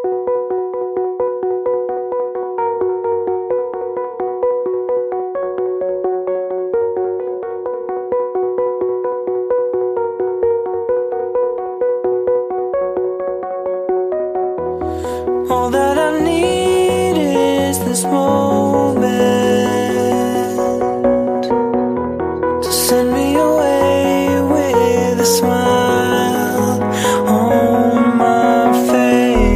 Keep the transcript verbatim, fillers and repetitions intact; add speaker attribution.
Speaker 1: All that I need is this moment to send me